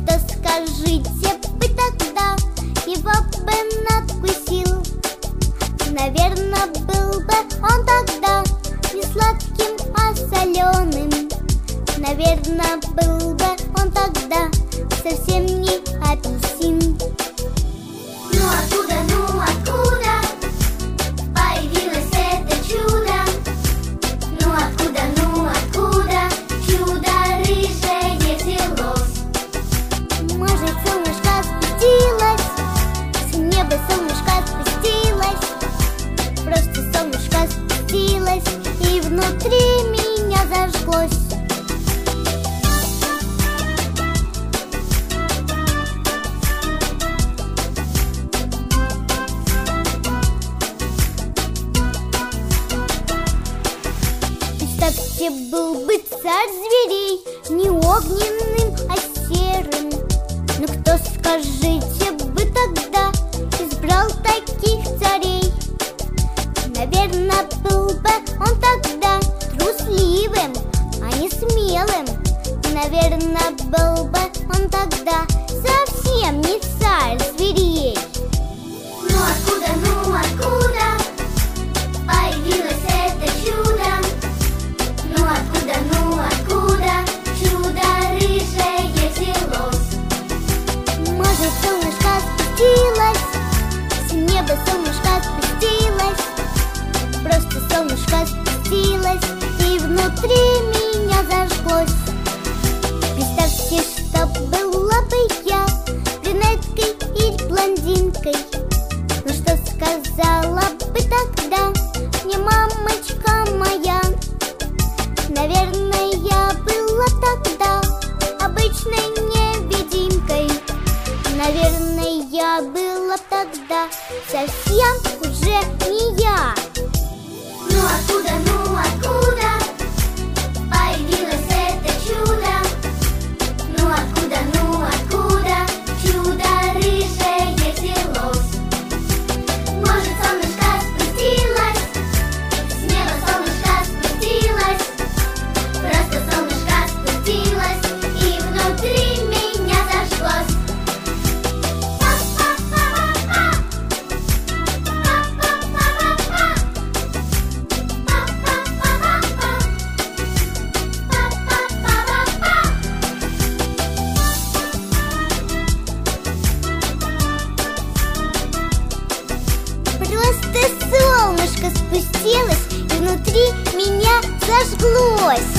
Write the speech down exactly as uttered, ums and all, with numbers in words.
что скажите вы тогда, его бы надкусил? Наверное, был бы он тогда не сладким, а соленым. Наверное, был бы он тогда совсем не апельсин. Ну откуда, ну откуда появилось это чудо? Ну откуда, ну откуда чудо рыжее взялось? Может, солнышко спустилось, с неба солнышко спустилось, просто солнышко спустилось и внутри меня зажглось. Представьте, был бы царь зверей не огненным, а серым. Ну кто, скажите вы тогда, избрал таких царей? Наверное, был бы он тогда трусливым, а не смелым. Наверное, был бы он тогда совсем не царь зверей. Ну откуда, ну откуда появилось это чудо? Ну откуда, ну откуда чудо рыжее взялось? Может, солнышко спустилось, с неба солнышко спустилось, просто солнышко спустилось и внутри меня зажглось. Представьте, что была бы я брюнеткой или блондинкой. Ну что сказала бы тогда мне мамочка моя? Наверное, я была тогда обычной невидимкой. Наверное, я была тогда совсем уже не я. Ну откуда, ну откуда появилось это чудо? Ну откуда, ну откуда чудо рыжее взялось? Может, солнышко спустилось, с неба солнышко спустилось, просто солнышко спустилось и внутри меня зажглось. Просто солнышко спустилось и внутри меня зажглось.